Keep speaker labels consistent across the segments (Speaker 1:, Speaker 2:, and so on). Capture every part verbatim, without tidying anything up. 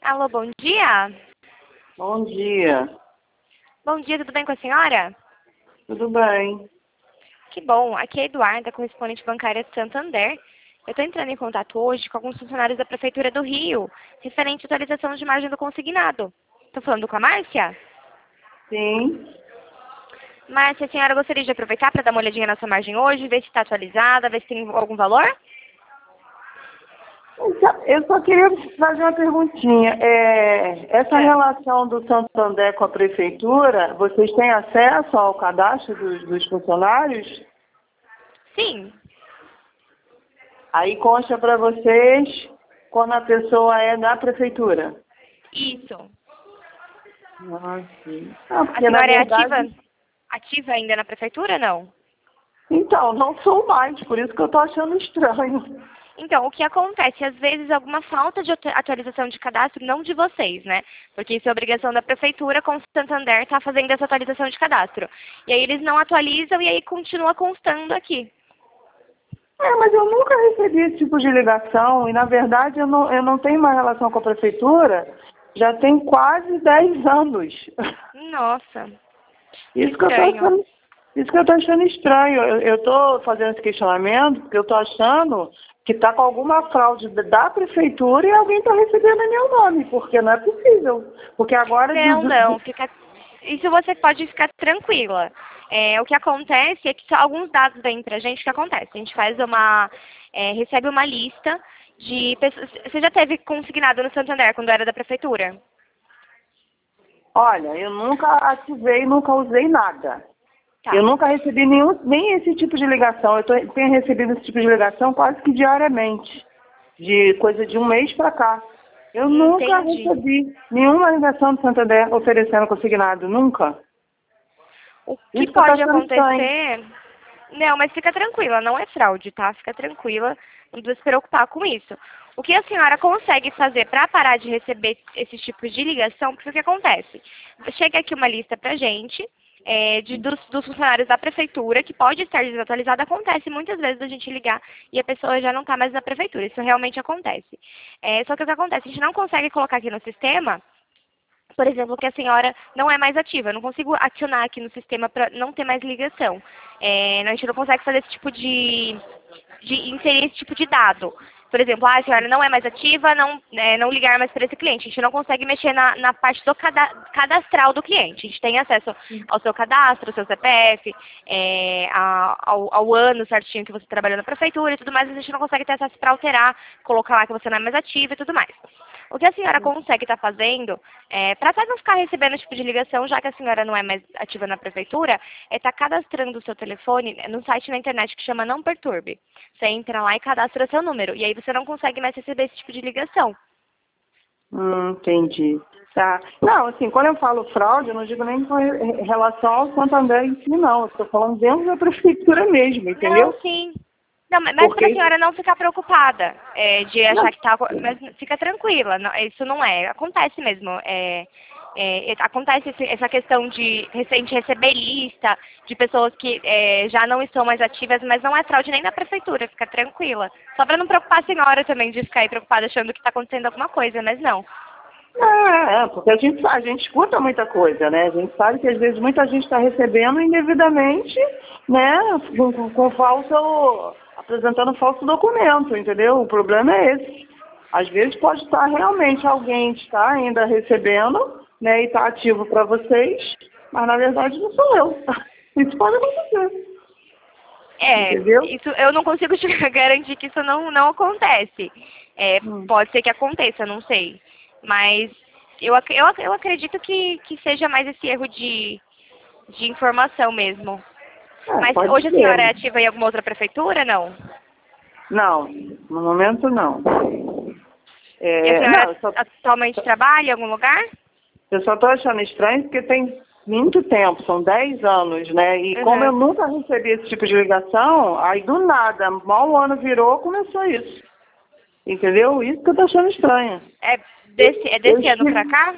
Speaker 1: Alô, bom dia?
Speaker 2: Bom dia.
Speaker 1: Bom dia, tudo bem com a senhora?
Speaker 2: Tudo bem.
Speaker 1: Que bom, aqui é a Eduarda, correspondente bancária de Santander. Eu estou entrando em contato hoje com alguns funcionários da Prefeitura do Rio, referente à atualização de margem do consignado. Estou falando com a Márcia?
Speaker 2: Sim.
Speaker 1: Márcia, a senhora gostaria de aproveitar para dar uma olhadinha na sua margem hoje, ver se está atualizada, ver se tem algum valor?
Speaker 2: Eu só queria fazer uma perguntinha. É, essa
Speaker 1: É.
Speaker 2: relação do Santander com a Prefeitura, vocês têm acesso ao cadastro dos, dos funcionários?
Speaker 1: Sim.
Speaker 2: Aí consta para vocês quando a pessoa é da Prefeitura?
Speaker 1: Isso.
Speaker 2: Ah, sim. Ah,
Speaker 1: A
Speaker 2: porque, na
Speaker 1: senhora é
Speaker 2: verdade...
Speaker 1: ativa, ativa ainda na Prefeitura, não?
Speaker 2: Então, não sou mais, por isso que eu estou achando estranho.
Speaker 1: Então, o que acontece? Às vezes, alguma falta de atu- atualização de cadastro, não de vocês, né? Porque isso é obrigação da Prefeitura, com o Santander está fazendo essa atualização de cadastro. E aí eles não atualizam e aí continua constando aqui.
Speaker 2: É, mas eu nunca recebi esse tipo de ligação e, na verdade, eu não, eu não tenho mais relação com a Prefeitura já tem quase dez anos.
Speaker 1: Nossa, que
Speaker 2: Isso que eu tô
Speaker 1: estranho.
Speaker 2: achando, isso que eu tô achando estranho. Eu estou fazendo esse questionamento porque eu estou achando que está com alguma fraude da Prefeitura e alguém está recebendo em meu nome, porque não é possível. Porque agora...
Speaker 1: Não,
Speaker 2: do- do-
Speaker 1: não,
Speaker 2: do-
Speaker 1: fica... Isso você pode ficar tranquila. É, o que acontece é que só alguns dados vêm pra gente, o que acontece? A gente faz uma... é, recebe uma lista de pessoas... Você já teve consignado no Santander quando era da Prefeitura?
Speaker 2: Olha, eu nunca ativei, nunca usei nada. Eu
Speaker 1: Tá.
Speaker 2: nunca recebi nenhum, nem esse tipo de ligação. Eu tô, tenho recebido esse tipo de ligação quase que diariamente, de coisa de um mês para cá. Eu nunca
Speaker 1: Entendi.
Speaker 2: recebi nenhuma ligação do Santander oferecendo consignado, nunca.
Speaker 1: O que
Speaker 2: Isso que eu tô
Speaker 1: pode
Speaker 2: achando estranho.
Speaker 1: acontecer... Não, mas fica tranquila, não é fraude, tá? Fica tranquila, não precisa se preocupar com isso. O que a senhora consegue fazer para parar de receber esses tipos de ligação, porque o que acontece? Chega aqui uma lista pra gente, é, de, dos, dos funcionários da prefeitura, que pode estar desatualizada, acontece muitas vezes a gente ligar e a pessoa já não está mais na prefeitura, isso realmente acontece. É, só que o que acontece, a gente não consegue colocar aqui no sistema, por exemplo, que a senhora não é mais ativa. Eu não consigo acionar aqui no sistema para não ter mais ligação. É, a gente não consegue fazer esse tipo de, de inserir esse tipo de dado. Por exemplo, ah, a senhora não é mais ativa, não, é, não ligar mais para esse cliente. A gente não consegue mexer na, na parte do cada, cadastral do cliente. A gente tem acesso ao seu cadastro, ao seu C P F, é, a- ao, ao ano certinho que você trabalhou na prefeitura e tudo mais, mas a gente não consegue ter acesso para alterar, colocar lá que você não é mais ativa e tudo mais. O que a senhora consegue estar fazendo, é, para até não ficar recebendo esse tipo de ligação, já que a senhora não é mais ativa na prefeitura, é estar cadastrando o seu telefone no site na internet que chama Não Perturbe. Você entra lá e cadastra seu número, e aí você não consegue mais receber esse tipo de ligação.
Speaker 2: Hum, entendi. Tá. Não, assim, quando eu falo fraude, eu não digo nem com re- relação ao Santander em si, não. Eu estou falando dentro da prefeitura mesmo,
Speaker 1: Não,
Speaker 2: entendeu?
Speaker 1: sim. Não, mas mas para a
Speaker 2: Porque...
Speaker 1: senhora não ficar preocupada, é, de
Speaker 2: Não,
Speaker 1: achar que tá... Mas fica tranquila, não- isso não é. Acontece mesmo. É, é, acontece esse- essa questão de recente receber lista de pessoas que é, já não estão mais ativas, mas não é fraude nem da prefeitura, fica tranquila. Só para não preocupar a senhora também de ficar aí preocupada achando que está acontecendo alguma coisa, mas não.
Speaker 2: É, é, porque a gente, a gente escuta muita coisa, né? A gente sabe que às vezes muita gente está recebendo indevidamente, né? Com, com, com falso, apresentando falso documento, entendeu? O problema é esse. Às vezes pode estar realmente alguém que está ainda recebendo, né? E está ativo para vocês, mas na verdade não sou eu. Isso pode acontecer,
Speaker 1: É,
Speaker 2: entendeu?
Speaker 1: isso eu não consigo te garantir que isso não, não acontece. É,
Speaker 2: Hum.
Speaker 1: pode ser que aconteça, não sei. Mas eu, ac- eu, ac- eu acredito que, que seja mais esse erro de, de informação mesmo.
Speaker 2: É,
Speaker 1: Mas
Speaker 2: pode
Speaker 1: hoje a senhora é
Speaker 2: ser.
Speaker 1: ativa em alguma outra prefeitura, não?
Speaker 2: Não, no momento não.
Speaker 1: E a
Speaker 2: É, não,
Speaker 1: senhora
Speaker 2: eu só
Speaker 1: atualmente trabalha em algum lugar?
Speaker 2: Eu só estou achando estranho porque tem muito tempo, são dez anos, né? E como eu
Speaker 1: Uhum.
Speaker 2: nunca recebi esse tipo de ligação, aí do nada, mal o ano virou, começou isso. Entendeu? Isso que eu estou achando estranho.
Speaker 1: É desse, é
Speaker 2: Eu
Speaker 1: desse ano
Speaker 2: estive...
Speaker 1: pra cá?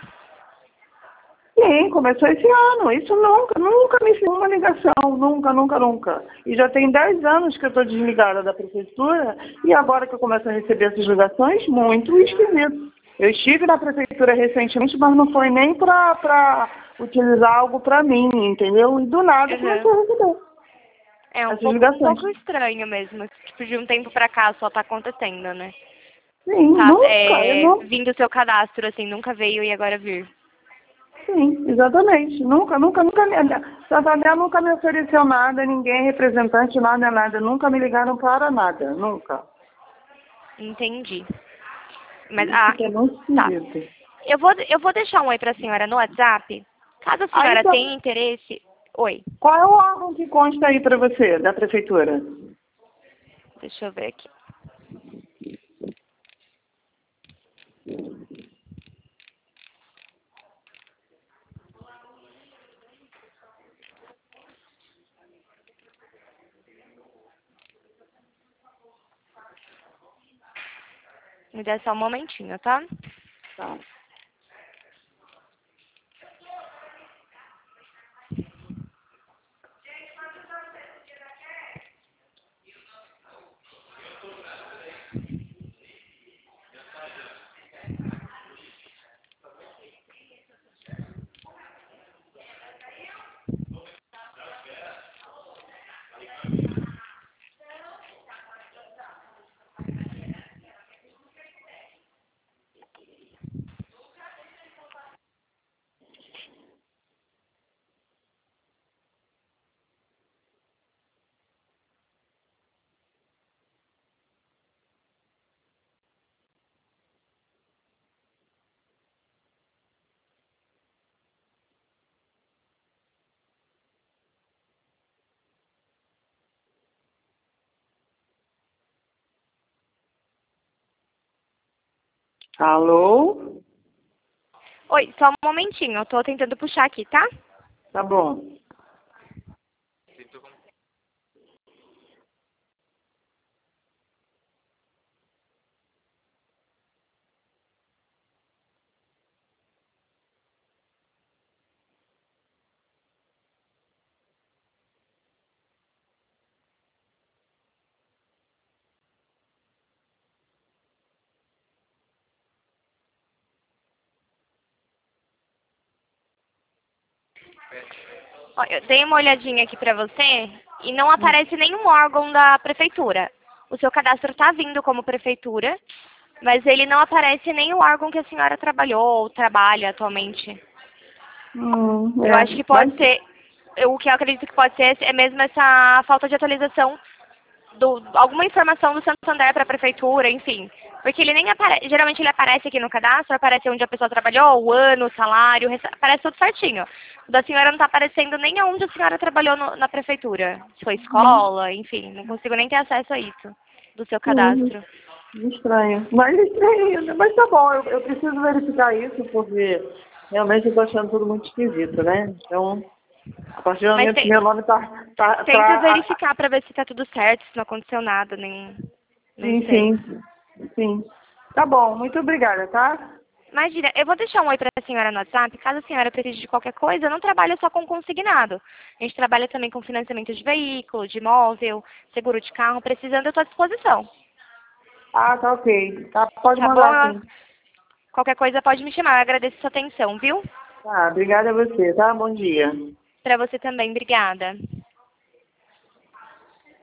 Speaker 2: Sim, começou esse ano. Isso nunca, nunca me fez uma ligação. Nunca, nunca, nunca. E já tem dez anos que eu estou desligada da prefeitura e agora que eu começo a receber essas ligações, muito esquisito. Eu estive na prefeitura recentemente, mas não foi nem para utilizar algo para mim, entendeu? E do nada
Speaker 1: Uhum.
Speaker 2: começou a receber
Speaker 1: É um
Speaker 2: essas
Speaker 1: pouco, um
Speaker 2: ligações.
Speaker 1: pouco estranho mesmo. Tipo, de um tempo pra cá só tá acontecendo, né?
Speaker 2: Sim,
Speaker 1: Tá,
Speaker 2: nunca, eu
Speaker 1: é,
Speaker 2: não...
Speaker 1: vindo o seu cadastro, assim, nunca veio e agora vir.
Speaker 2: Sim, exatamente. Nunca, nunca, nunca me... Santander nunca me ofereceu nada, ninguém, representante, nada, nada. Nunca me ligaram para nada, nunca.
Speaker 1: Entendi. Mas,
Speaker 2: Isso
Speaker 1: ah,
Speaker 2: que é muito
Speaker 1: tá.
Speaker 2: esquisito.
Speaker 1: Eu vou, eu vou deixar um oi pra senhora no WhatsApp. Caso a
Speaker 2: Aí,
Speaker 1: senhora
Speaker 2: então,
Speaker 1: tenha interesse... Oi,
Speaker 2: qual é o órgão que consta aí para você, da prefeitura?
Speaker 1: deixa eu ver aqui. Me dá só um momentinho, tá?
Speaker 2: Tá. Alô?
Speaker 1: Oi, só um momentinho. Eu tô tentando puxar aqui, tá?
Speaker 2: Tá bom.
Speaker 1: Ó, eu dei uma olhadinha aqui pra você e não aparece nenhum órgão da prefeitura. O seu cadastro tá vindo como prefeitura, mas ele não aparece nem o órgão que a senhora trabalhou ou trabalha atualmente.
Speaker 2: Hum,
Speaker 1: Eu
Speaker 2: é,
Speaker 1: acho que
Speaker 2: mas...
Speaker 1: pode ser, eu- o que eu acredito que pode ser é mesmo essa falta de atualização do, alguma informação do Santander para a prefeitura, enfim. Porque ele nem aparece, geralmente ele aparece aqui no cadastro, aparece onde a pessoa trabalhou, o ano, o salário, rece- aparece tudo certinho. O da senhora não está aparecendo nem aonde a senhora trabalhou no- na prefeitura. Se foi
Speaker 2: Hum,
Speaker 1: escola, enfim, não consigo nem ter acesso a isso do seu
Speaker 2: hum,
Speaker 1: cadastro.
Speaker 2: estranho. Mas estranho. Mas tá bom, eu, eu preciso verificar isso, porque realmente eu tô achando tudo muito esquisito, né? Então, a partir do
Speaker 1: Mas
Speaker 2: momento que
Speaker 1: te-
Speaker 2: meu nome tá... tá,
Speaker 1: tenta
Speaker 2: tá
Speaker 1: verificar para ver se está tudo certo, se não aconteceu nada, nem, não
Speaker 2: sim,
Speaker 1: sei.
Speaker 2: sim. Sim. Tá bom, muito obrigada, tá?
Speaker 1: Imagina, eu vou deixar um oi para a senhora no WhatsApp, caso a senhora precise de qualquer coisa, eu não trabalho só com consignado. A gente trabalha também com financiamento de veículo, de imóvel, seguro de carro, precisando, eu estou à disposição.
Speaker 2: Ah, tá ok. Tá, pode
Speaker 1: Tá bom?
Speaker 2: mandar
Speaker 1: Eu-
Speaker 2: sim.
Speaker 1: qualquer coisa pode me chamar, eu agradeço a sua atenção, viu?
Speaker 2: Tá, obrigada a você, tá? Bom dia.
Speaker 1: Para você também, obrigada.